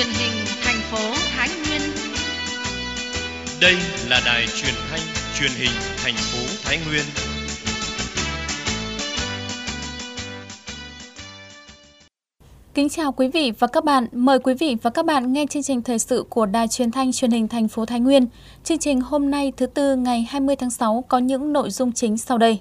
truyền hình thành phố Thái Nguyên. Đây là đài truyền thanh truyền hình thành phố Thái Nguyên. Kính chào quý vị và các bạn. Mời quý vị và các bạn nghe chương trình thời sự của đài truyền thanh truyền hình thành phố Thái Nguyên. Chương trình hôm nay thứ Tư ngày 20 tháng 6 có những nội dung chính sau đây.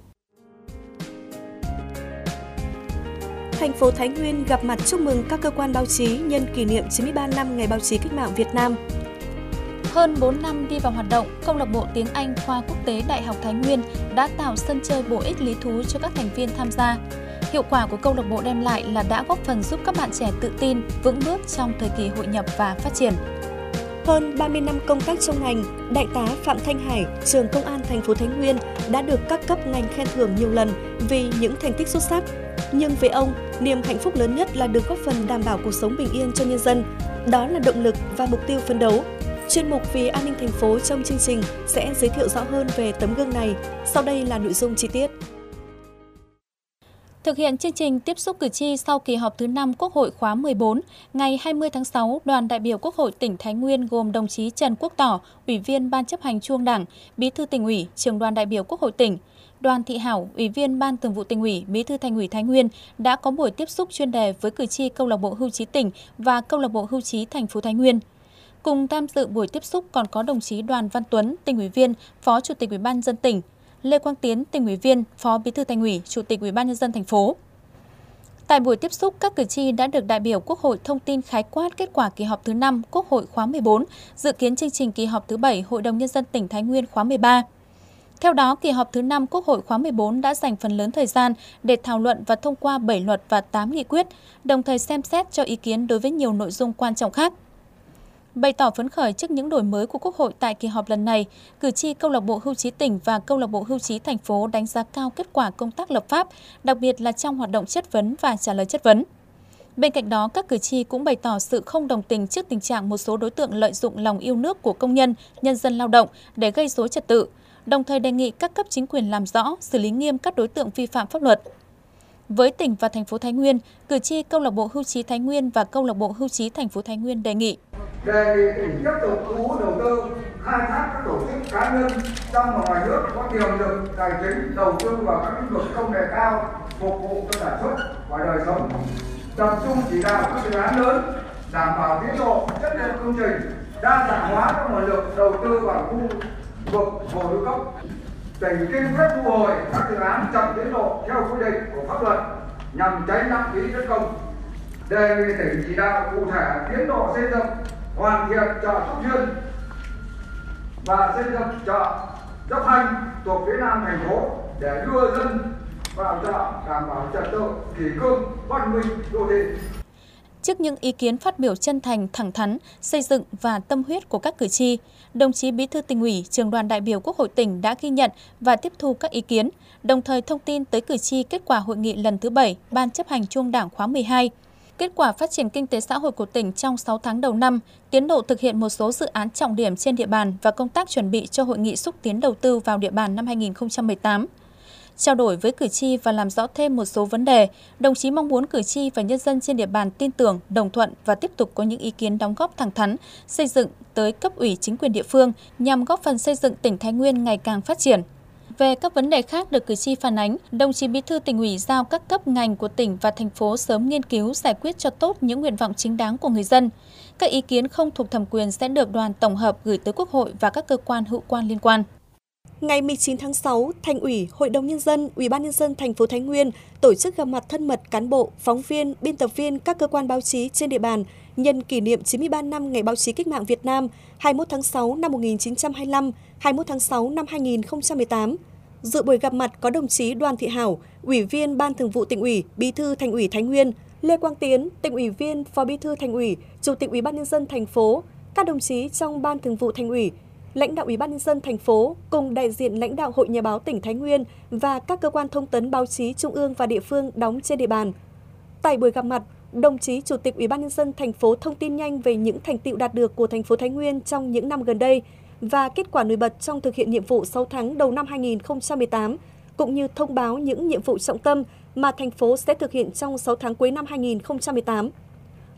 Thành phố Thái Nguyên gặp mặt chúc mừng các cơ quan báo chí nhân kỷ niệm 93 năm Ngày Báo chí Cách mạng Việt Nam. Hơn 4 năm đi vào hoạt động, Câu lạc bộ tiếng Anh khoa quốc tế Đại học Thái Nguyên đã tạo sân chơi bổ ích lý thú cho các thành viên tham gia. Hiệu quả của câu lạc bộ đem lại là đã góp phần giúp các bạn trẻ tự tin, vững bước trong thời kỳ hội nhập và phát triển. Hơn 30 năm công tác trong ngành, Đại tá Phạm Thanh Hải, trường Công an thành phố Thái Nguyên đã được các cấp ngành khen thưởng nhiều lần vì những thành tích xuất sắc. Nhưng với ông, niềm hạnh phúc lớn nhất là được góp phần đảm bảo cuộc sống bình yên cho nhân dân. Đó là động lực và mục tiêu phấn đấu. Chuyên mục Vì an ninh thành phố trong chương trình sẽ giới thiệu rõ hơn về tấm gương này. Sau đây là nội dung chi tiết. Thực hiện chương trình tiếp xúc cử tri sau kỳ họp thứ 5 Quốc hội khóa 14, ngày 20 tháng 6, đoàn đại biểu Quốc hội tỉnh Thái Nguyên gồm đồng chí Trần Quốc Tỏ, Ủy viên Ban chấp hành Trung ương Đảng, Bí thư Tỉnh ủy, Trưởng đoàn đại biểu Quốc hội tỉnh, Đoàn Thị Hảo, Ủy viên Ban Thường vụ Tỉnh ủy, Bí thư Thành ủy Thái Nguyên đã có buổi tiếp xúc chuyên đề với cử tri Câu lạc bộ Hưu trí tỉnh và Câu lạc bộ Hưu trí thành phố Thái Nguyên. Cùng tham dự buổi tiếp xúc còn có đồng chí Đoàn Văn Tuấn, Tỉnh ủy viên, Phó Chủ tịch Ủy ban nhân dân tỉnh, Lê Quang Tiến, Tỉnh ủy viên, Phó Bí thư Thành ủy, Chủ tịch Ủy ban nhân dân thành phố. Tại buổi tiếp xúc, các cử tri đã được đại biểu Quốc hội thông tin khái quát kết quả kỳ họp thứ 5 Quốc hội khóa 14, dự kiến chương trình kỳ họp thứ 7 Hội đồng nhân dân tỉnh Thái Nguyên khóa 13. Theo đó, kỳ họp thứ 5 Quốc hội khóa 14 đã dành phần lớn thời gian để thảo luận và thông qua 7 luật và 8 nghị quyết, đồng thời xem xét cho ý kiến đối với nhiều nội dung quan trọng khác. Bày tỏ phấn khởi trước những đổi mới của Quốc hội tại kỳ họp lần này, cử tri Câu lạc bộ Hưu trí tỉnh và Câu lạc bộ Hưu trí thành phố đánh giá cao kết quả công tác lập pháp, đặc biệt là trong hoạt động chất vấn và trả lời chất vấn. Bên cạnh đó, các cử tri cũng bày tỏ sự không đồng tình trước tình trạng một số đối tượng lợi dụng lòng yêu nước của công nhân, nhân dân lao động để gây rối trật tự, đồng thời đề nghị các cấp chính quyền làm rõ, xử lý nghiêm các đối tượng vi phạm pháp luật. Với tỉnh và thành phố Thái Nguyên, cử tri Câu lạc bộ Hưu trí Thái Nguyên và Câu lạc bộ Hưu trí thành phố Thái Nguyên đề nghị tỉnh tiếp tục thu hút đầu tư, khai thác các tổ chức cá nhân trong và ngoài nước có tiềm lực tài chính đầu tư vào các lĩnh vực công nghệ cao phục vụ cho sản xuất và đời sống, tập trung chỉ đạo các dự án lớn, đảm bảo tiến độ, chất lượng công trình, đa dạng hóa các nguồn lực đầu tư vào khu vực hồ lưu cốc. Tỉnh kiên quyết thu hồi các dự án chậm tiến độ theo quy định của pháp luật nhằm tránh lãng phí đất công. Đề nghị tỉnh chỉ đạo cụ thể tiến độ xây dựng, hoàn thiện chợ Trúc Duyên và xây dựng chợ Dốc Hành thuộc phía nam thành phố để đưa dân vào chợ đảm bảo trật tự, kỷ cương, văn minh đô thị. Trước những ý kiến phát biểu chân thành, thẳng thắn, xây dựng và tâm huyết của các cử tri, đồng chí Bí thư Tỉnh ủy, Trưởng đoàn đại biểu Quốc hội tỉnh đã ghi nhận và tiếp thu các ý kiến, đồng thời thông tin tới cử tri kết quả hội nghị lần thứ 7 Ban chấp hành Trung ương Đảng khóa 12, kết quả phát triển kinh tế xã hội của tỉnh trong 6 tháng đầu năm, tiến độ thực hiện một số dự án trọng điểm trên địa bàn và công tác chuẩn bị cho hội nghị xúc tiến đầu tư vào địa bàn năm 2018. Trao đổi với cử tri và làm rõ thêm một số vấn đề, đồng chí mong muốn cử tri và nhân dân trên địa bàn tin tưởng, đồng thuận và tiếp tục có những ý kiến đóng góp thẳng thắn, xây dựng tới cấp ủy chính quyền địa phương nhằm góp phần xây dựng tỉnh Thái Nguyên ngày càng phát triển. Về các vấn đề khác được cử tri phản ánh, đồng chí Bí thư Tỉnh ủy giao các cấp ngành của tỉnh và thành phố sớm nghiên cứu giải quyết cho tốt những nguyện vọng chính đáng của người dân. Các ý kiến không thuộc thẩm quyền sẽ được đoàn tổng hợp gửi tới Quốc hội và các cơ quan hữu quan liên quan. Ngày 19 tháng 6, Thành ủy, Hội đồng nhân dân, Ủy ban nhân dân thành phố Thái Nguyên tổ chức gặp mặt thân mật cán bộ, phóng viên, biên tập viên các cơ quan báo chí trên địa bàn nhân kỷ niệm 93 năm Ngày Báo chí Cách mạng Việt Nam 21 tháng 6 năm 1925, 21 tháng 6 năm 2018. Dự buổi gặp mặt có đồng chí Đoàn Thị Hảo, Ủy viên Ban Thường vụ Tỉnh ủy, Bí thư Thành ủy Thái Nguyên, Lê Quang Tiến, Tỉnh ủy viên, Phó Bí thư Thành ủy, Chủ tịch Ủy ban nhân dân thành phố, các đồng chí trong Ban Thường vụ Thành ủy, lãnh đạo Ủy ban nhân dân thành phố cùng đại diện lãnh đạo Hội Nhà báo tỉnh Thái Nguyên và các cơ quan thông tấn báo chí trung ương và địa phương đóng trên địa bàn. Tại buổi gặp mặt, đồng chí Chủ tịch Ủy ban nhân dân thành phố thông tin nhanh về những thành tựu đạt được của thành phố Thái Nguyên trong những năm gần đây và kết quả nổi bật trong thực hiện nhiệm vụ 6 tháng đầu năm 2018, cũng như thông báo những nhiệm vụ trọng tâm mà thành phố sẽ thực hiện trong 6 tháng cuối năm 2018.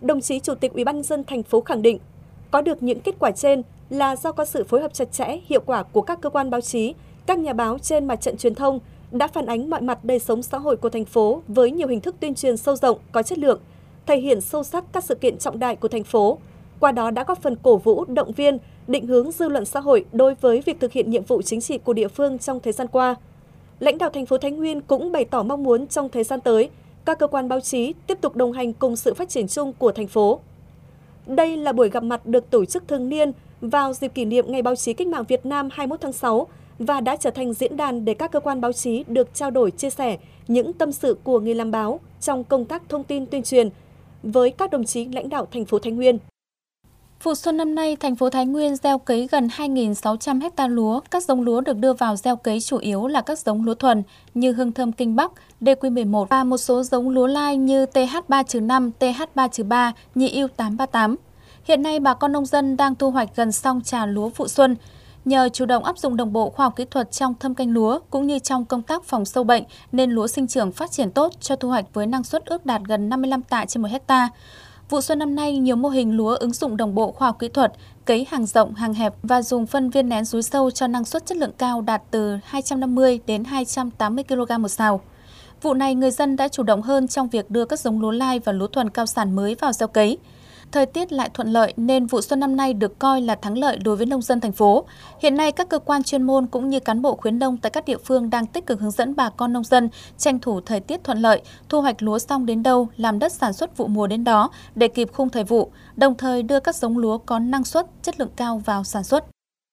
Đồng chí Chủ tịch UBND thành phố khẳng định, có được những kết quả trên là do có sự phối hợp chặt chẽ, hiệu quả của các cơ quan báo chí, các nhà báo trên mặt trận truyền thông đã phản ánh mọi mặt đời sống xã hội của thành phố với nhiều hình thức tuyên truyền sâu rộng, có chất lượng, thể hiện sâu sắc các sự kiện trọng đại của thành phố. Qua đó đã góp phần cổ vũ, động viên, định hướng dư luận xã hội đối với việc thực hiện nhiệm vụ chính trị của địa phương trong thời gian qua. Lãnh đạo thành phố Thái Nguyên cũng bày tỏ mong muốn trong thời gian tới, các cơ quan báo chí tiếp tục đồng hành cùng sự phát triển chung của thành phố. Đây là buổi gặp mặt được tổ chức thường niên vào dịp kỷ niệm Ngày Báo chí Cách mạng Việt Nam 21 tháng 6 và đã trở thành diễn đàn để các cơ quan báo chí được trao đổi, chia sẻ những tâm sự của người làm báo trong công tác thông tin tuyên truyền với các đồng chí lãnh đạo thành phố Thái Nguyên. Vụ xuân năm nay, thành phố Thái Nguyên gieo cấy gần 2.600 ha lúa. Các giống lúa được đưa vào gieo cấy chủ yếu là các giống lúa thuần như Hương Thơm Kinh Bắc, DQ11 và một số giống lúa lai như TH3-5, TH3-3, Nhị Yêu 838. Hiện nay, bà con nông dân đang thu hoạch gần xong trà lúa vụ xuân. Nhờ chủ động áp dụng đồng bộ khoa học kỹ thuật trong thâm canh lúa cũng như trong công tác phòng sâu bệnh nên lúa sinh trưởng phát triển tốt, cho thu hoạch với năng suất ước đạt gần 55 tạ trên 1 ha. Vụ xuân năm nay, nhiều mô hình lúa ứng dụng đồng bộ khoa học kỹ thuật, cấy hàng rộng, hàng hẹp và dùng phân viên nén rúi sâu cho năng suất chất lượng cao đạt từ 250 đến 280 kg một sào. Vụ này, người dân đã chủ động hơn trong việc đưa các giống lúa lai và lúa thuần cao sản mới vào gieo cấy. Thời tiết lại thuận lợi nên vụ xuân năm nay được coi là thắng lợi đối với nông dân thành phố. Hiện nay, các cơ quan chuyên môn cũng như cán bộ khuyến nông tại các địa phương đang tích cực hướng dẫn bà con nông dân tranh thủ thời tiết thuận lợi, thu hoạch lúa xong đến đâu, làm đất sản xuất vụ mùa đến đó để kịp khung thời vụ, đồng thời đưa các giống lúa có năng suất, chất lượng cao vào sản xuất.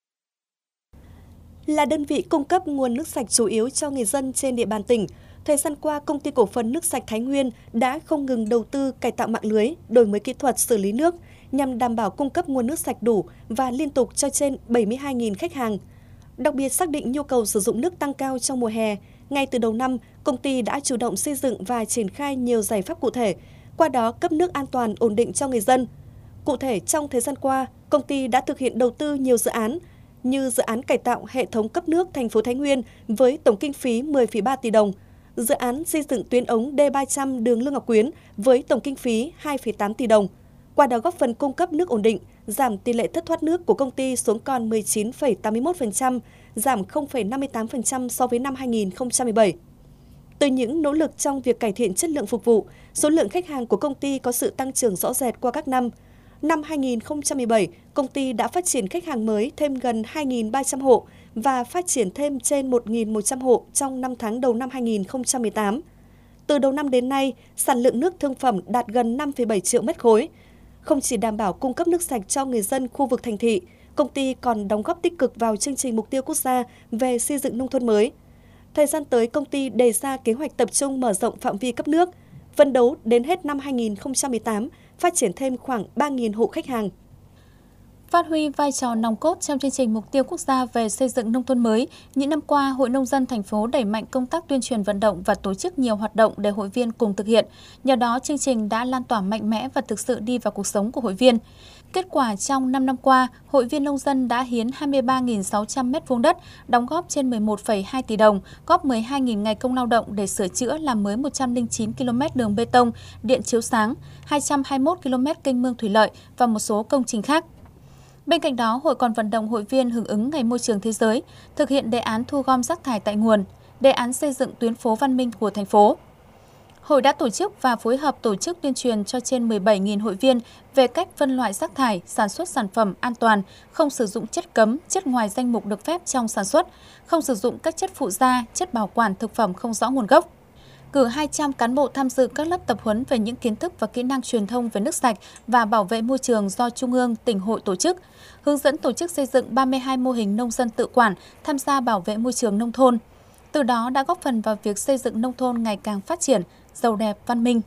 Là đơn vị cung cấp nguồn nước sạch chủ yếu cho người dân trên địa bàn tỉnh, thời gian qua, Công ty Cổ phần Nước sạch Thái Nguyên đã không ngừng đầu tư cải tạo mạng lưới, đổi mới kỹ thuật xử lý nước nhằm đảm bảo cung cấp nguồn nước sạch đủ và liên tục cho trên 72.000 khách hàng. Đặc biệt xác định nhu cầu sử dụng nước tăng cao trong mùa hè, ngay từ đầu năm, công ty đã chủ động xây dựng và triển khai nhiều giải pháp cụ thể, qua đó cấp nước an toàn, ổn định cho người dân. Cụ thể, trong thời gian qua, công ty đã thực hiện đầu tư nhiều dự án, như dự án cải tạo hệ thống cấp nước thành phố Thái Nguyên với tổng kinh phí 10,3 tỷ đồng, dự án xây dựng tuyến ống D300 đường Lương Ngọc Quyến với tổng kinh phí 2,8 tỷ đồng. Qua đó góp phần cung cấp nước ổn định, giảm tỷ lệ thất thoát nước của công ty xuống còn 19,81%, giảm 0,58% so với năm 2017. Từ những nỗ lực trong việc cải thiện chất lượng phục vụ, số lượng khách hàng của công ty có sự tăng trưởng rõ rệt qua các năm. Năm 2017, công ty đã phát triển khách hàng mới thêm gần 2.300 hộ và phát triển thêm trên 1.100 hộ trong 5 tháng đầu năm 2018. Từ đầu năm đến nay, sản lượng nước thương phẩm đạt gần 5,7 triệu mét khối. Không chỉ đảm bảo cung cấp nước sạch cho người dân khu vực thành thị, công ty còn đóng góp tích cực vào chương trình mục tiêu quốc gia về xây dựng nông thôn mới. Thời gian tới, công ty đề ra kế hoạch tập trung mở rộng phạm vi cấp nước, phấn đấu đến hết năm 2018, phát triển thêm khoảng 3.000 hộ khách hàng. Phát huy vai trò nòng cốt trong chương trình mục tiêu quốc gia về xây dựng nông thôn mới, những năm qua, Hội Nông dân thành phố đẩy mạnh công tác tuyên truyền vận động và tổ chức nhiều hoạt động để hội viên cùng thực hiện. Nhờ đó, chương trình đã lan tỏa mạnh mẽ và thực sự đi vào cuộc sống của hội viên. Kết quả trong 5 năm qua, hội viên nông dân đã hiến 23.600 m2 đất, đóng góp trên 11,2 tỷ đồng, góp 12.000 ngày công lao động để sửa chữa làm mới 109 km đường bê tông, điện chiếu sáng, 221 km kênh mương thủy lợi và một số công trình khác. Bên cạnh đó, Hội còn vận động hội viên hưởng ứng Ngày Môi trường Thế giới, thực hiện đề án thu gom rác thải tại nguồn, đề án xây dựng tuyến phố văn minh của thành phố. Hội đã tổ chức và phối hợp tổ chức tuyên truyền cho trên 17.000 hội viên về cách phân loại rác thải, sản xuất sản phẩm an toàn, không sử dụng chất cấm, chất ngoài danh mục được phép trong sản xuất, không sử dụng các chất phụ gia, chất bảo quản thực phẩm không rõ nguồn gốc. Cử 200 cán bộ tham dự các lớp tập huấn về những kiến thức và kỹ năng truyền thông về nước sạch và bảo vệ môi trường do Trung ương, tỉnh hội tổ chức, hướng dẫn tổ chức xây dựng 32 mô hình nông dân tự quản tham gia bảo vệ môi trường nông thôn. Từ đó đã góp phần vào việc xây dựng nông thôn ngày càng phát triển, giàu đẹp, văn minh.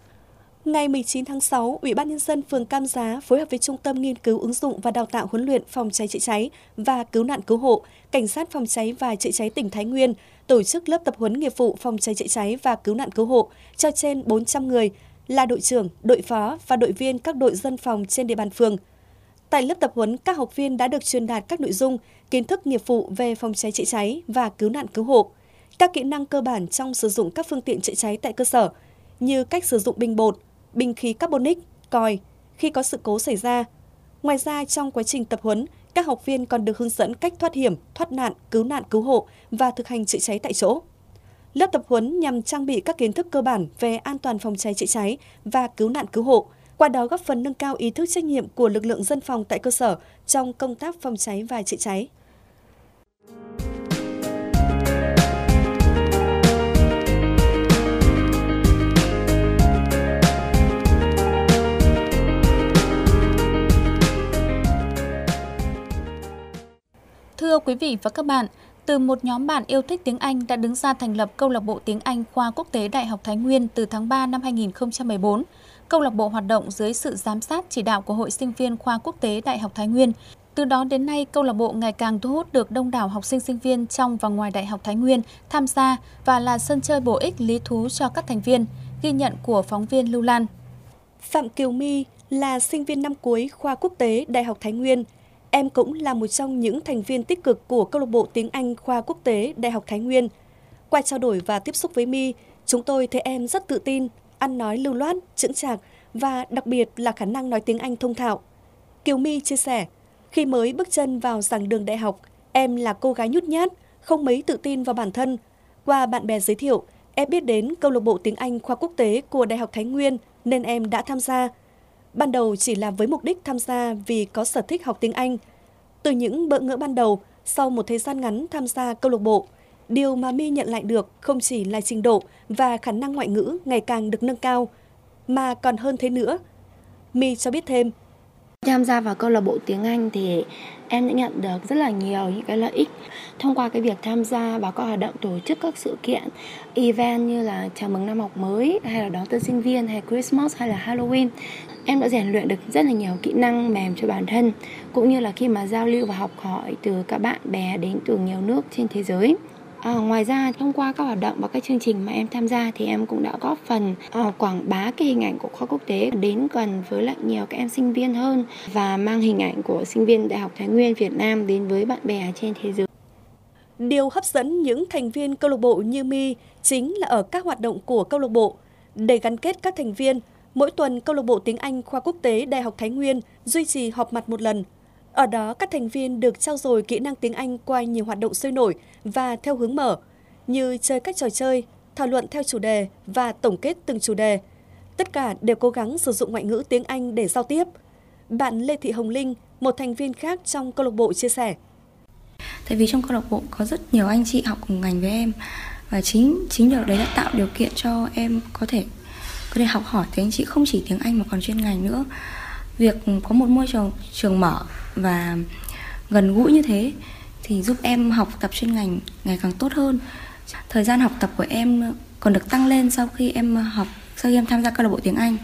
Ngày 19 tháng 6, Ủy ban Nhân dân phường Cam Giá phối hợp với Trung tâm Nghiên cứu ứng dụng và Đào tạo huấn luyện phòng cháy chữa cháy và cứu nạn cứu hộ, Cảnh sát phòng cháy và chữa cháy tỉnh Thái Nguyên tổ chức lớp tập huấn nghiệp vụ phòng cháy chữa cháy và cứu nạn cứu hộ cho trên 400 người là đội trưởng, đội phó và đội viên các đội dân phòng trên địa bàn phường. Tại lớp tập huấn, các học viên đã được truyền đạt các nội dung, kiến thức nghiệp vụ về phòng cháy chữa cháy và cứu nạn cứu hộ, các kỹ năng cơ bản trong sử dụng các phương tiện chữa cháy tại cơ sở, như cách sử dụng bình bột, bình khí carbonic, còi khi có sự cố xảy ra. Ngoài ra, trong quá trình tập huấn, các học viên còn được hướng dẫn cách thoát hiểm, thoát nạn, cứu hộ và thực hành chữa cháy tại chỗ. Lớp tập huấn nhằm trang bị các kiến thức cơ bản về an toàn phòng cháy chữa cháy và cứu nạn cứu hộ, qua đó góp phần nâng cao ý thức trách nhiệm của lực lượng dân phòng tại cơ sở trong công tác phòng cháy và chữa cháy. Thưa quý vị và các bạn, từ một nhóm bạn yêu thích tiếng Anh đã đứng ra thành lập Câu lạc bộ tiếng Anh khoa quốc tế Đại học Thái Nguyên từ tháng 3 năm 2014. Câu lạc bộ hoạt động dưới sự giám sát chỉ đạo của Hội sinh viên khoa quốc tế Đại học Thái Nguyên. Từ đó đến nay, câu lạc bộ ngày càng thu hút được đông đảo học sinh sinh viên trong và ngoài Đại học Thái Nguyên tham gia và là sân chơi bổ ích lý thú cho các thành viên, ghi nhận của phóng viên Lưu Lan. Phạm Kiều My là sinh viên năm cuối khoa quốc tế Đại học Thái Nguyên. Em cũng là một trong những thành viên tích cực của Câu lạc bộ tiếng Anh khoa quốc tế Đại học Thái Nguyên. Qua trao đổi và tiếp xúc với My, chúng tôi thấy em rất tự tin, ăn nói lưu loát, chững chạc và đặc biệt là khả năng nói tiếng Anh thông thạo. Kiều My chia sẻ, khi mới bước chân vào giảng đường đại học, em là cô gái nhút nhát, không mấy tự tin vào bản thân. Qua bạn bè giới thiệu, em biết đến Câu lạc bộ tiếng Anh khoa quốc tế của Đại học Thái Nguyên nên em đã tham gia. Ban đầu chỉ là với mục đích tham gia vì có sở thích học tiếng Anh. Từ những bỡ ngỡ ban đầu, sau một thời gian ngắn tham gia câu lạc bộ, điều mà My nhận lại được không chỉ là trình độ và khả năng ngoại ngữ ngày càng được nâng cao, mà còn hơn thế nữa. My cho biết thêm. Tham gia vào câu lạc bộ tiếng Anh thì em đã nhận được rất là nhiều những cái lợi ích thông qua cái việc tham gia vào các hoạt động tổ chức các sự kiện, event như là chào mừng năm học mới hay là đón tân sinh viên hay Christmas hay là Halloween. Em đã rèn luyện được rất là nhiều kỹ năng mềm cho bản thân cũng như là khi mà giao lưu và học hỏi từ các bạn bè đến từ nhiều nước trên thế giới. Ngoài ra, thông qua các hoạt động và các chương trình mà em tham gia thì em cũng đã góp phần quảng bá cái hình ảnh của khoa quốc tế đến gần với lại nhiều các em sinh viên hơn và mang hình ảnh của sinh viên Đại học Thái Nguyên Việt Nam đến với bạn bè trên thế giới. Điều hấp dẫn những thành viên câu lạc bộ như My chính là ở các hoạt động của câu lạc bộ. Để gắn kết các thành viên, mỗi tuần câu lạc bộ tiếng Anh khoa quốc tế Đại học Thái Nguyên duy trì họp mặt một lần. Ở đó, các thành viên được trau dồi kỹ năng tiếng Anh qua nhiều hoạt động sôi nổi và theo hướng mở, như chơi các trò chơi, thảo luận theo chủ đề và tổng kết từng chủ đề. Tất cả đều cố gắng sử dụng ngoại ngữ tiếng Anh để giao tiếp. Bạn Lê Thị Hồng Linh, một thành viên khác trong câu lạc bộ chia sẻ. Tại vì trong câu lạc bộ có rất nhiều anh chị học cùng ngành với em và chính điều đấy đã tạo điều kiện cho em có thể học hỏi tiếng anh chị không chỉ tiếng Anh mà còn chuyên ngành nữa. Việc có một môi trường mở và gần gũi như thế thì giúp em học tập chuyên ngành ngày càng tốt hơn. Thời gian học tập của em còn được tăng lên sau khi em tham gia câu lạc bộ tiếng Anh.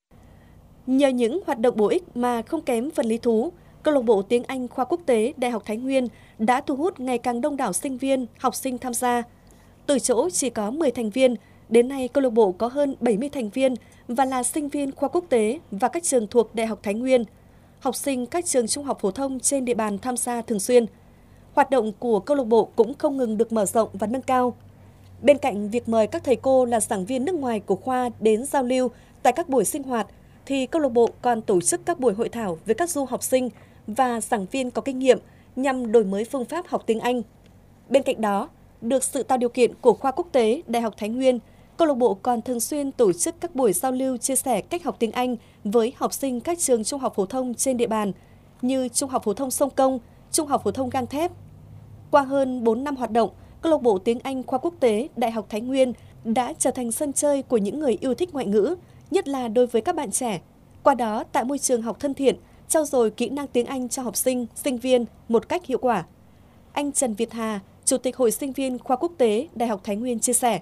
Nhờ những hoạt động bổ ích mà không kém phần lý thú, câu lạc bộ tiếng Anh khoa quốc tế Đại học Thái Nguyên đã thu hút ngày càng đông đảo sinh viên, học sinh tham gia. Từ chỗ chỉ có 10 thành viên, đến nay câu lạc bộ có hơn 70 thành viên và là sinh viên khoa quốc tế và các trường thuộc Đại học Thái Nguyên. Học sinh các trường trung học phổ thông trên địa bàn tham gia thường xuyên. Hoạt động của câu lạc bộ cũng không ngừng được mở rộng và nâng cao. Bên cạnh việc mời các thầy cô là giảng viên nước ngoài của khoa đến giao lưu tại các buổi sinh hoạt, thì câu lạc bộ còn tổ chức các buổi hội thảo với các du học sinh và giảng viên có kinh nghiệm nhằm đổi mới phương pháp học tiếng Anh. Bên cạnh đó, được sự tạo điều kiện của khoa quốc tế Đại học Thái Nguyên, câu lạc bộ còn thường xuyên tổ chức các buổi giao lưu chia sẻ cách học tiếng Anh với học sinh các trường trung học phổ thông trên địa bàn như Trung học phổ thông Sông Công, Trung học phổ thông Gang Thép. Qua hơn 4 năm hoạt động, câu lạc bộ tiếng Anh khoa quốc tế Đại học Thái Nguyên đã trở thành sân chơi của những người yêu thích ngoại ngữ, nhất là đối với các bạn trẻ. Qua đó, tạo môi trường học thân thiện, trau dồi kỹ năng tiếng Anh cho học sinh, sinh viên một cách hiệu quả. Anh Trần Việt Hà, Chủ tịch Hội sinh viên khoa quốc tế Đại học Thái Nguyên chia sẻ.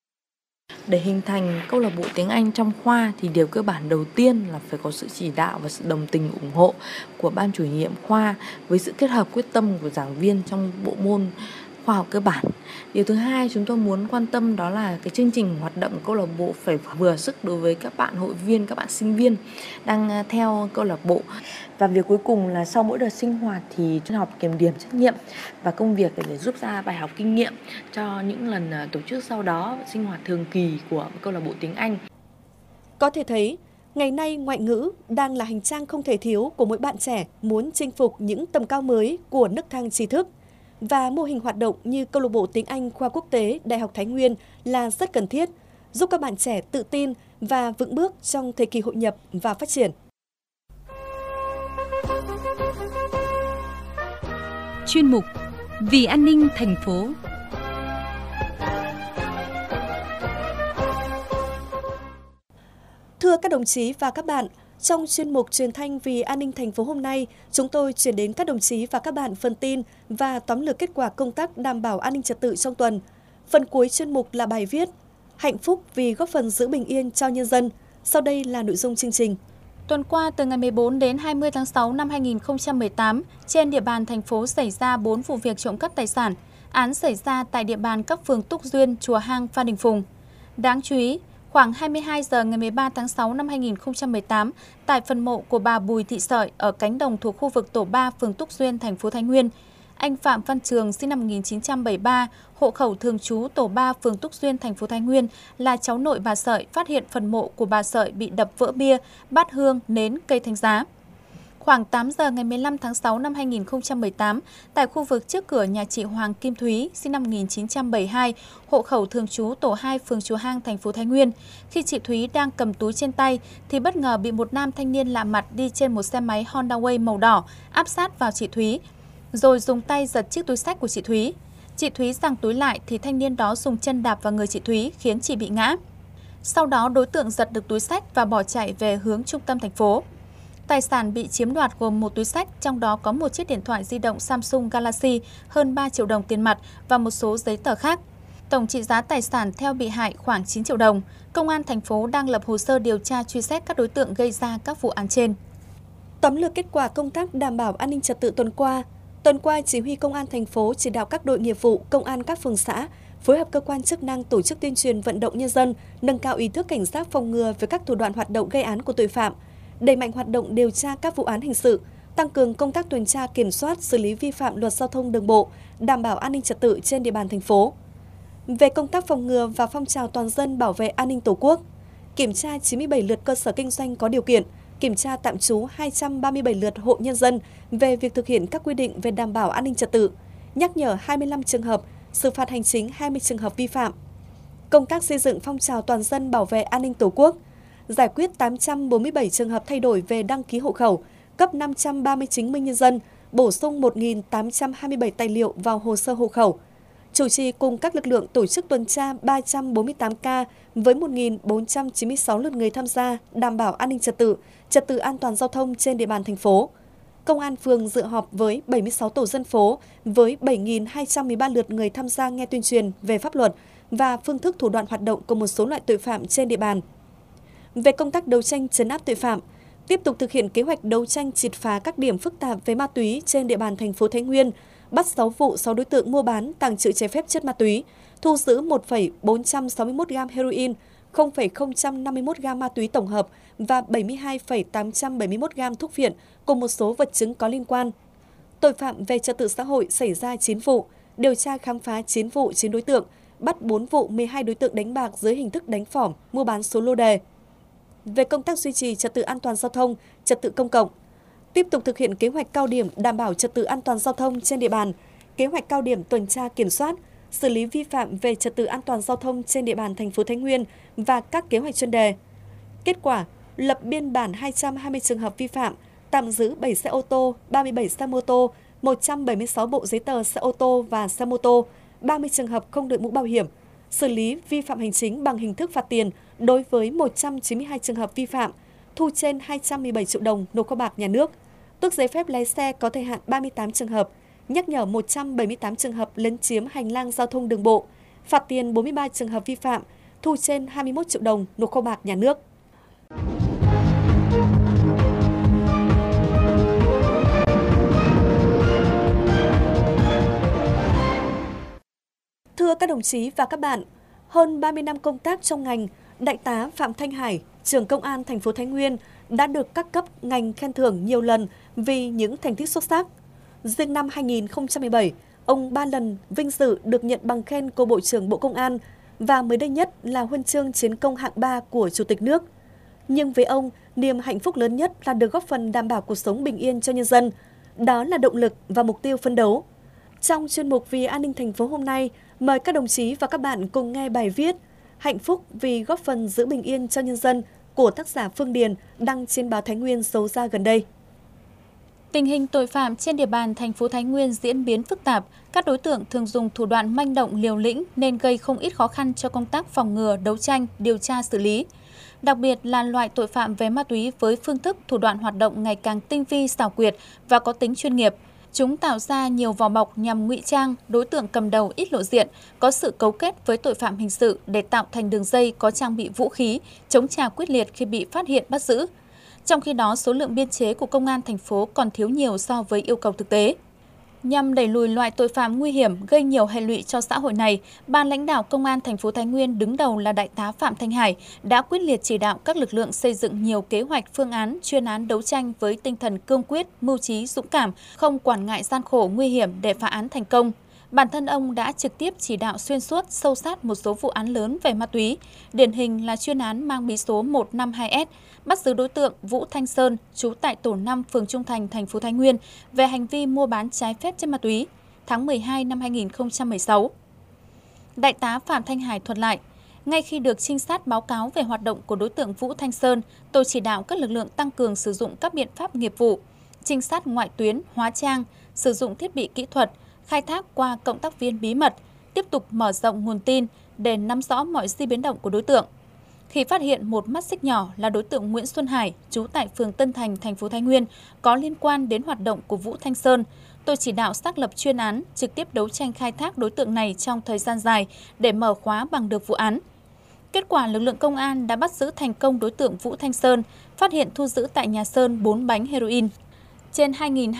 Để hình thành câu lạc bộ tiếng Anh trong khoa thì điều cơ bản đầu tiên là phải có sự chỉ đạo và sự đồng tình ủng hộ của ban chủ nhiệm khoa với sự kết hợp quyết tâm của giảng viên trong bộ môn khoa học cơ bản. Điều thứ hai chúng tôi muốn quan tâm đó là cái chương trình hoạt động câu lạc bộ phải vừa sức đối với các bạn hội viên, các bạn sinh viên đang theo câu lạc bộ. Và việc cuối cùng là sau mỗi đợt sinh hoạt thì học kiểm điểm trách nhiệm và công việc để rút ra bài học kinh nghiệm cho những lần tổ chức sau đó sinh hoạt thường kỳ của câu lạc bộ tiếng Anh. Có thể thấy, Ngày nay, ngoại ngữ đang là hành trang không thể thiếu của mỗi bạn trẻ muốn chinh phục những tầm cao mới của nấc thang tri thức. Và mô hình hoạt động như câu lạc bộ tiếng Anh khoa quốc tế Đại học Thái Nguyên là rất cần thiết, giúp các bạn trẻ tự tin và vững bước trong thời kỳ hội nhập và phát triển. Chuyên mục Vì an ninh thành phố. Thưa các đồng chí và các bạn, trong chuyên mục Truyền thanh Vì an ninh thành phố hôm nay, chúng tôi chuyển đến các đồng chí và các bạn phần tin và tóm lược kết quả công tác đảm bảo an ninh trật tự trong tuần. Phần cuối chuyên mục là bài viết Hạnh phúc vì góp phần giữ bình yên cho nhân dân. Sau đây là nội dung chương trình. Tuần qua, từ ngày 14 đến 20 tháng 6 năm 2018, trên địa bàn thành phố xảy ra 4 vụ việc trộm cắp tài sản. Án xảy ra tại địa bàn các phường Túc Duyên, Chùa Hang, Phan Đình Phùng. Đáng chú ý, khoảng 22 giờ ngày 13 tháng 6 năm 2018, tại phần mộ của bà Bùi Thị Sợi ở cánh đồng thuộc khu vực tổ 3 phường Túc Duyên, thành phố Thái Nguyên, anh Phạm Văn Trường sinh năm 1973, hộ khẩu thường trú tổ 3 phường Túc Duyên, thành phố Thái Nguyên, là cháu nội bà Sợi phát hiện phần mộ của bà Sợi bị đập vỡ bia, bát hương, nến, cây thánh giá. Khoảng 8 giờ ngày 15 tháng 6 năm 2018, tại khu vực trước cửa nhà chị Hoàng Kim Thúy, sinh năm 1972, hộ khẩu thường trú tổ 2 phường Chùa Hang, thành phố Thái Nguyên, khi chị Thúy đang cầm túi trên tay thì bất ngờ bị một nam thanh niên lạ mặt đi trên một xe máy Honda Way màu đỏ áp sát vào chị Thúy, rồi dùng tay giật chiếc túi xách của chị Thúy. Chị Thúy giằng túi lại thì thanh niên đó dùng chân đạp vào người chị Thúy khiến chị bị ngã. Sau đó đối tượng giật được túi xách và bỏ chạy về hướng trung tâm thành phố. Tài sản bị chiếm đoạt gồm một túi xách, trong đó có một chiếc điện thoại di động Samsung Galaxy, hơn 3 triệu đồng tiền mặt và một số giấy tờ khác. Tổng trị giá tài sản theo bị hại khoảng 9 triệu đồng. Công an thành phố đang lập hồ sơ điều tra truy xét các đối tượng gây ra các vụ án trên. Tóm lược kết quả công tác đảm bảo an ninh trật tự tuần qua. Tuần qua, Chỉ huy Công an thành phố chỉ đạo các đội nghiệp vụ, công an các phường xã phối hợp cơ quan chức năng tổ chức tuyên truyền vận động nhân dân, nâng cao ý thức cảnh giác phòng ngừa với các thủ đoạn hoạt động gây án của tội phạm, đẩy mạnh hoạt động điều tra các vụ án hình sự, tăng cường công tác tuần tra kiểm soát, xử lý vi phạm luật giao thông đường bộ, đảm bảo an ninh trật tự trên địa bàn thành phố. Về công tác phòng ngừa và phong trào toàn dân bảo vệ an ninh Tổ quốc, kiểm tra 97 lượt cơ sở kinh doanh có điều kiện, kiểm tra tạm trú 237 lượt hộ nhân dân về việc thực hiện các quy định về đảm bảo an ninh trật tự, nhắc nhở 25 trường hợp, xử phạt hành chính 20 trường hợp vi phạm. Công tác xây dựng phong trào toàn dân bảo vệ an ninh Tổ quốc, giải quyết 847 trường hợp thay đổi về đăng ký hộ khẩu, cấp 530 chứng minh nhân dân, bổ sung 1.827 tài liệu vào hồ sơ hộ khẩu. Chủ trì cùng các lực lượng tổ chức tuần tra 348 ca với 1.496 lượt người tham gia đảm bảo an ninh trật tự an toàn giao thông trên địa bàn thành phố. Công an phường dự họp với 76 tổ dân phố với 7.213 lượt người tham gia nghe tuyên truyền về pháp luật và phương thức thủ đoạn hoạt động của một số loại tội phạm trên địa bàn. Về công tác đấu tranh trấn áp tội phạm, tiếp tục thực hiện kế hoạch đấu tranh triệt phá các điểm phức tạp về ma túy trên địa bàn thành phố Thái Nguyên, bắt 6 vụ 6 đối tượng mua bán, tàng trữ trái phép chất ma túy, thu giữ 1,461 gam heroin, 0,051 gam ma túy tổng hợp và 72,871 gam thuốc viện cùng một số vật chứng có liên quan. Tội phạm về trật tự xã hội xảy ra 9 vụ, điều tra khám phá 9 vụ 9 đối tượng, bắt 4 vụ 12 đối tượng đánh bạc dưới hình thức đánh phỏm, mua bán số lô đề. Về công tác duy trì trật tự an toàn giao thông, trật tự công cộng, tiếp tục thực hiện kế hoạch cao điểm đảm bảo trật tự an toàn giao thông trên địa bàn, kế hoạch cao điểm tuần tra kiểm soát, xử lý vi phạm về trật tự an toàn giao thông trên địa bàn thành phố Thái Nguyên và các kế hoạch chuyên đề. Kết quả, lập biên bản 220 trường hợp vi phạm, tạm giữ 7 xe ô tô, 37 xe mô tô, 176 bộ giấy tờ xe ô tô và xe mô tô, 30 trường hợp không đội mũ bảo hiểm, xử lý vi phạm hành chính bằng hình thức phạt tiền đối với 192 trường hợp vi phạm, thu trên 217 triệu đồng nộp kho bạc nhà nước, tước giấy phép lái xe có thời hạn 38 trường hợp, nhắc nhở 178 trường hợp lấn chiếm hành lang giao thông đường bộ, phạt tiền 43 trường hợp vi phạm, thu trên 21 triệu đồng nộp kho bạc nhà nước. Thưa các đồng chí và các bạn, hơn 30 năm công tác trong ngành, Đại tá Phạm Thanh Hải, trưởng Công an thành phố Thái Nguyên đã được các cấp ngành khen thưởng nhiều lần vì những thành tích xuất sắc. Riêng năm 2017, ông 3 lần vinh dự được nhận bằng khen của Bộ trưởng Bộ Công an và mới đây nhất là huân chương chiến công hạng 3 của Chủ tịch nước. Nhưng với ông, niềm hạnh phúc lớn nhất là được góp phần đảm bảo cuộc sống bình yên cho nhân dân. Đó là động lực và mục tiêu phấn đấu. Trong chuyên mục Vì an ninh thành phố hôm nay, mời các đồng chí và các bạn cùng nghe bài viết Hạnh phúc vì góp phần giữ bình yên cho nhân dân của tác giả Phương Điền đăng trên báo Thái Nguyên số ra gần đây. Tình hình tội phạm trên địa bàn thành phố Thái Nguyên diễn biến phức tạp, các đối tượng thường dùng thủ đoạn manh động liều lĩnh nên gây không ít khó khăn cho công tác phòng ngừa, đấu tranh, điều tra xử lý. Đặc biệt là loại tội phạm về ma túy với phương thức thủ đoạn hoạt động ngày càng tinh vi, xảo quyệt và có tính chuyên nghiệp. Chúng tạo ra nhiều vỏ bọc nhằm ngụy trang, đối tượng cầm đầu ít lộ diện, có sự cấu kết với tội phạm hình sự để tạo thành đường dây có trang bị vũ khí, chống trả quyết liệt khi bị phát hiện bắt giữ. Trong khi đó, số lượng biên chế của công an thành phố còn thiếu nhiều so với yêu cầu thực tế. Nhằm đẩy lùi loại tội phạm nguy hiểm gây nhiều hệ lụy cho xã hội này, ban lãnh đạo công an thành phố Thái Nguyên đứng đầu là Đại tá Phạm Thanh Hải đã quyết liệt chỉ đạo các lực lượng xây dựng nhiều kế hoạch, phương án, chuyên án đấu tranh với tinh thần cương quyết, mưu trí, dũng cảm, không quản ngại gian khổ, nguy hiểm để phá án thành công. Bản thân ông đã trực tiếp chỉ đạo xuyên suốt, sâu sát một số vụ án lớn về ma túy, điển hình là chuyên án mang bí số 152S, bắt giữ đối tượng Vũ Thanh Sơn, trú tại tổ 5 phường Trung Thành, thành phố Thái Nguyên, về hành vi mua bán trái phép chất ma túy, tháng 12 năm 2016. Đại tá Phạm Thanh Hải thuật lại, ngay khi được trinh sát báo cáo về hoạt động của đối tượng Vũ Thanh Sơn, tôi chỉ đạo các lực lượng tăng cường sử dụng các biện pháp nghiệp vụ, trinh sát ngoại tuyến, hóa trang, sử dụng thiết bị kỹ thuật, khai thác qua cộng tác viên bí mật, tiếp tục mở rộng nguồn tin để nắm rõ mọi di biến động của đối tượng. Khi phát hiện một mắt xích nhỏ là đối tượng Nguyễn Xuân Hải, trú tại phường Tân Thành, thành phố Thái Nguyên, có liên quan đến hoạt động của Vũ Thanh Sơn, tôi chỉ đạo xác lập chuyên án, trực tiếp đấu tranh khai thác đối tượng này trong thời gian dài để mở khóa bằng được vụ án. Kết quả, lực lượng công an đã bắt giữ thành công đối tượng Vũ Thanh Sơn, phát hiện thu giữ tại nhà Sơn 4 bánh heroin, trên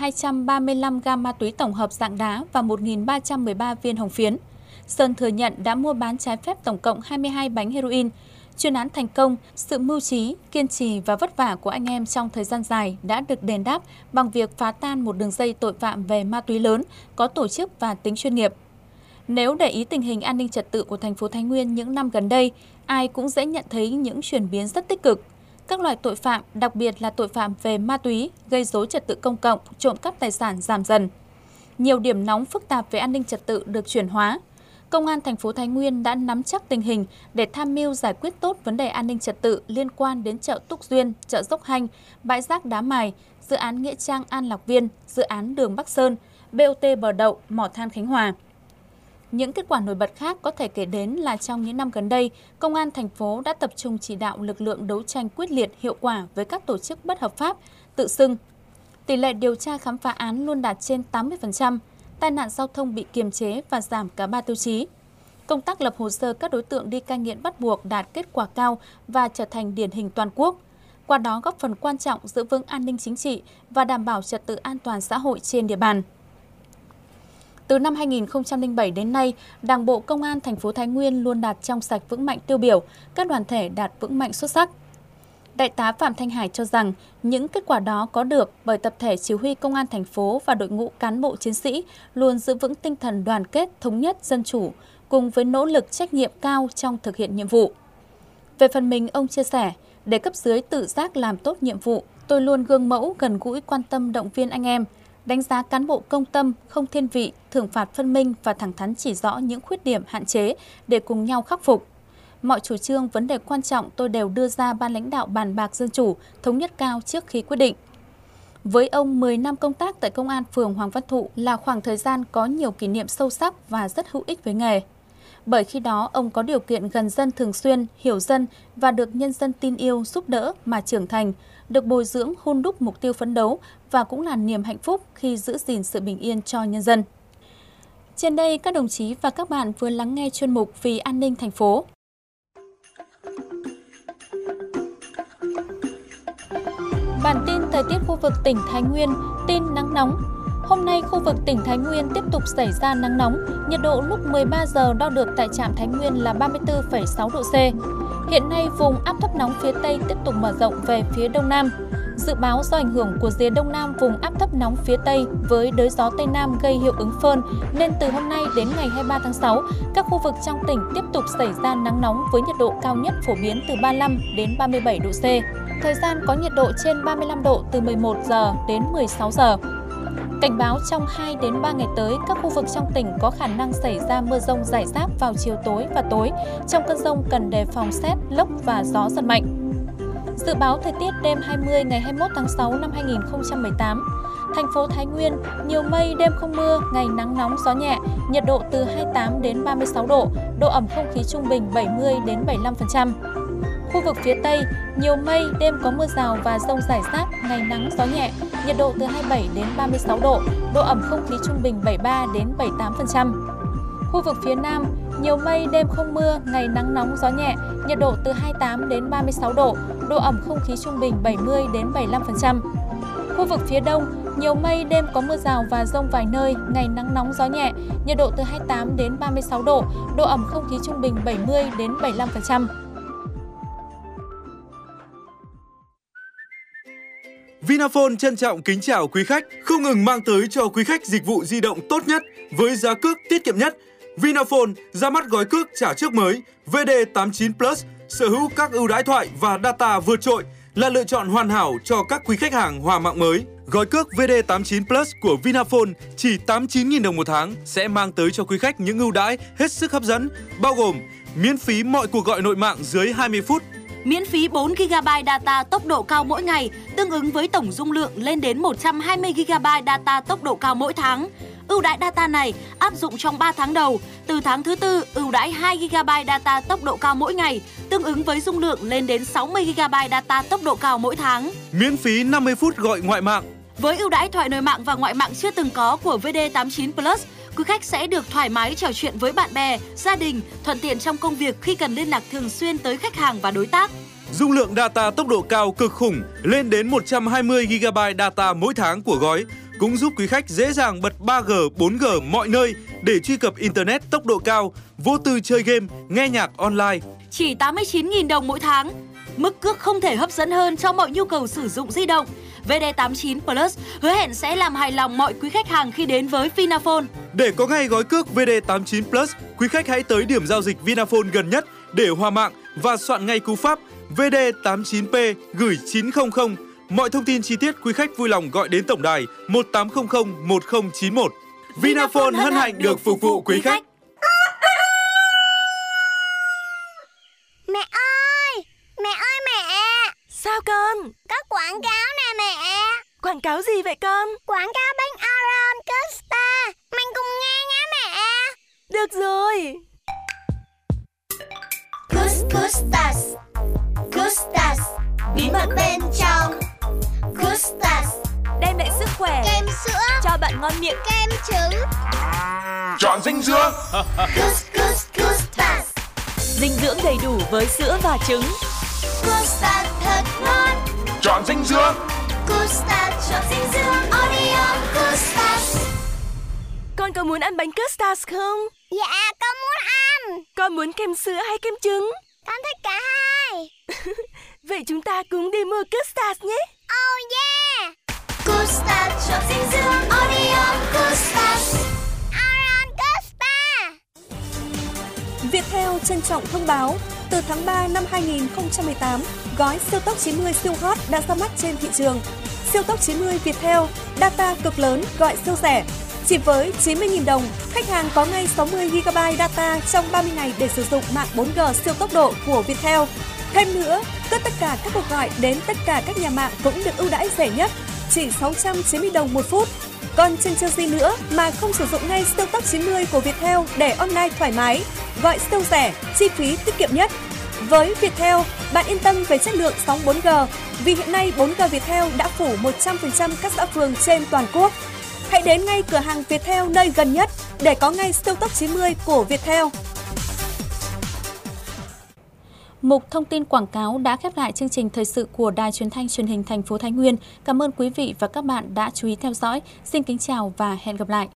2.235 gam ma túy tổng hợp dạng đá và 1.313 viên hồng phiến. Sơn thừa nhận đã mua bán trái phép tổng cộng 22 bánh heroin. Chuyên án thành công, sự mưu trí, kiên trì và vất vả của anh em trong thời gian dài đã được đền đáp bằng việc phá tan một đường dây tội phạm về ma túy lớn, có tổ chức và tính chuyên nghiệp. Nếu để ý tình hình an ninh trật tự của thành phố Thái Nguyên những năm gần đây, ai cũng dễ nhận thấy những chuyển biến rất tích cực. Các loại tội phạm, đặc biệt là tội phạm về ma túy, gây rối trật tự công cộng, trộm cắp tài sản giảm dần. Nhiều điểm nóng phức tạp về an ninh trật tự được chuyển hóa. Công an thành phố Thái Nguyên đã nắm chắc tình hình để tham mưu giải quyết tốt vấn đề an ninh trật tự liên quan đến chợ Túc Duyên, chợ Dốc Hanh, bãi rác Đá Mài, dự án Nghĩa Trang An Lạc Viên, dự án đường Bắc Sơn, BOT Bờ Đậu, mỏ than Khánh Hòa. Những kết quả nổi bật khác có thể kể đến là trong những năm gần đây, Công an thành phố đã tập trung chỉ đạo lực lượng đấu tranh quyết liệt, hiệu quả với các tổ chức bất hợp pháp, tự xưng. Tỷ lệ điều tra khám phá án luôn đạt trên 80%, tai nạn giao thông bị kiềm chế và giảm cả 3 tiêu chí. Công tác lập hồ sơ các đối tượng đi cai nghiện bắt buộc đạt kết quả cao và trở thành điển hình toàn quốc. Qua đó góp phần quan trọng giữ vững an ninh chính trị và đảm bảo trật tự an toàn xã hội trên địa bàn. Từ năm 2007 đến nay, Đảng bộ Công an thành phố Thái Nguyên luôn đạt trong sạch vững mạnh tiêu biểu, các đoàn thể đạt vững mạnh xuất sắc. Đại tá Phạm Thanh Hải cho rằng những kết quả đó có được bởi tập thể chỉ huy Công an thành phố và đội ngũ cán bộ chiến sĩ luôn giữ vững tinh thần đoàn kết, thống nhất, dân chủ, cùng với nỗ lực trách nhiệm cao trong thực hiện nhiệm vụ. Về phần mình, ông chia sẻ, để cấp dưới tự giác làm tốt nhiệm vụ, tôi luôn gương mẫu, gần gũi, quan tâm, động viên anh em, đánh giá cán bộ công tâm, không thiên vị, thưởng phạt phân minh và thẳng thắn chỉ rõ những khuyết điểm, hạn chế để cùng nhau khắc phục. Mọi chủ trương, vấn đề quan trọng tôi đều đưa ra ban lãnh đạo bàn bạc dân chủ, thống nhất cao trước khi quyết định. Với ông, 10 năm công tác tại Công an phường Hoàng Văn Thụ là khoảng thời gian có nhiều kỷ niệm sâu sắc và rất hữu ích với nghề. Bởi khi đó, ông có điều kiện gần dân thường xuyên, hiểu dân và được nhân dân tin yêu, giúp đỡ mà trưởng thành, được bồi dưỡng, hun đúc mục tiêu phấn đấu và cũng là niềm hạnh phúc khi giữ gìn sự bình yên cho nhân dân. Trên đây, các đồng chí và các bạn vừa lắng nghe chuyên mục Vì an ninh thành phố. Bản tin thời tiết khu vực tỉnh Thái Nguyên, tin nắng nóng. Hôm nay, khu vực tỉnh Thái Nguyên tiếp tục xảy ra nắng nóng, nhiệt độ lúc 13 giờ đo được tại trạm Thái Nguyên là 34,6 độ C. Hiện nay, vùng áp thấp nóng phía Tây tiếp tục mở rộng về phía Đông Nam. Dự báo do ảnh hưởng của rìa đông nam vùng áp thấp nóng phía Tây với đới gió Tây Nam gây hiệu ứng phơn, nên từ hôm nay đến ngày 23 tháng 6, các khu vực trong tỉnh tiếp tục xảy ra nắng nóng với nhiệt độ cao nhất phổ biến từ 35 đến 37 độ C. Thời gian có nhiệt độ trên 35 độ từ 11 giờ đến 16 giờ. Cảnh báo trong 2 đến 3 ngày tới, các khu vực trong tỉnh có khả năng xảy ra mưa rông rải rác vào chiều tối và tối. Trong cơn dông cần đề phòng sét, lốc và gió giật mạnh. Dự báo thời tiết đêm 20 ngày 21 tháng 6 năm 2018. Thành phố Thái Nguyên, nhiều mây, đêm không mưa, ngày nắng nóng, gió nhẹ, nhiệt độ từ 28 đến 36 độ, độ ẩm không khí trung bình 70 đến 75%. Khu vực phía Tây, nhiều mây, đêm có mưa rào và dông rải rác, ngày nắng, gió nhẹ, nhiệt độ từ 27 đến 36 độ, độ ẩm không khí trung bình 73 đến 78%. Khu vực phía Nam, nhiều mây, đêm không mưa, ngày nắng nóng, gió nhẹ, nhiệt độ từ 28 đến 36 độ, độ ẩm không khí trung bình 70 đến 75%. Khu vực phía Đông, nhiều mây, đêm có mưa rào và dông vài nơi, ngày nắng nóng, gió nhẹ, nhiệt độ từ 28 đến 36 độ, độ ẩm không khí trung bình 70 đến 75%. Vinaphone trân trọng kính chào quý khách, không ngừng mang tới cho quý khách dịch vụ di động tốt nhất với giá cước tiết kiệm nhất. Vinaphone ra mắt gói cước trả trước mới VD89 Plus, sở hữu các ưu đãi thoại và data vượt trội, là lựa chọn hoàn hảo cho các quý khách hàng hòa mạng mới. Gói cước VD89 Plus của Vinaphone chỉ 89.000 đồng một tháng sẽ mang tới cho quý khách những ưu đãi hết sức hấp dẫn, bao gồm miễn phí mọi cuộc gọi nội mạng dưới 20 phút, miễn phí 4 GB data tốc độ cao mỗi ngày, tương ứng với tổng dung lượng lên đến 120 GB data tốc độ cao mỗi tháng. Ưu đãi data này áp dụng trong 3 tháng đầu, từ tháng thứ 4 ưu đãi 2 GB data tốc độ cao mỗi ngày, tương ứng với dung lượng lên đến 60 GB data tốc độ cao mỗi tháng. Miễn phí 50 phút gọi ngoại mạng. Với ưu đãi thoại nội mạng và ngoại mạng chưa từng có của VD89 Plus, quý khách sẽ được thoải mái trò chuyện với bạn bè, gia đình, thuận tiện trong công việc khi cần liên lạc thường xuyên tới khách hàng và đối tác. Dung lượng data tốc độ cao cực khủng lên đến 120 GB data mỗi tháng của gói cũng giúp quý khách dễ dàng bật 3G, 4G mọi nơi để truy cập Internet tốc độ cao, vô tư chơi game, nghe nhạc online. Chỉ 89.000 đồng mỗi tháng. Mức cước không thể hấp dẫn hơn cho mọi nhu cầu sử dụng di động. VD89 Plus hứa hẹn sẽ làm hài lòng mọi quý khách hàng khi đến với Vinaphone. Để có ngay gói cước VD89 Plus, quý khách hãy tới điểm giao dịch Vinaphone gần nhất để hòa mạng và soạn ngay cú pháp VD89P gửi 900. Mọi thông tin chi tiết quý khách vui lòng gọi đến tổng đài 1800 1091. Vinaphone hân hạnh được phục vụ quý khách. Mẹ ơi! Mẹ ơi mẹ! Sao con? Có quảng cáo nè mẹ! Quảng cáo gì vậy con? Quảng cáo bánh Aron Costa. Mình cùng nghe nhé mẹ! Được rồi! Custas, Custas, bí mật bên trong. Custas, đem lại sức khỏe, kem sữa, cho bạn ngon miệng, kem trứng. Chọn dinh dưỡng. Custas, dinh dưỡng đầy đủ với sữa và trứng. Custas thật ngon. Chọn dinh dưỡng. Custas, chọn dinh dưỡng. Oreo Custas. Con có muốn ăn bánh Custas không? Dạ, con muốn ăn. Con muốn kem sữa hay kem trứng? Con thích cả hai. Vậy chúng ta cùng đi mua Custas nhé. Oh yeah. Custas, chọn dinh dưỡng. Oreo Custas. Aron Costa. Viettel trân trọng thông báo, từ tháng 3 năm 2018, gói siêu tốc 90 siêu hot đã ra mắt trên thị trường. Siêu tốc 90 Viettel, data cực lớn, gọi siêu rẻ. Chỉ với 90.000 đồng, khách hàng có ngay 60 GB data trong 30 ngày để sử dụng mạng 4G siêu tốc độ của Viettel. Thêm nữa, tất cả các cuộc gọi đến tất cả các nhà mạng cũng được ưu đãi rẻ nhất, chỉ 690 đồng một phút. Còn chần chờ gì nữa mà không sử dụng ngay siêu tốc 90 của Viettel để online thoải mái, gọi siêu rẻ, chi phí tiết kiệm nhất. Với Viettel, bạn yên tâm về chất lượng sóng 4G, vì hiện nay 4G Viettel đã phủ 100% các xã phường trên toàn quốc. Hãy đến ngay cửa hàng Viettel nơi gần nhất để có ngay siêu tốc 90 của Viettel. Mục thông tin quảng cáo đã khép lại chương trình thời sự của Đài Truyền thanh Truyền hình thành phố Thái Nguyên. Cảm ơn quý vị và các bạn đã chú ý theo dõi. Xin kính chào và hẹn gặp lại.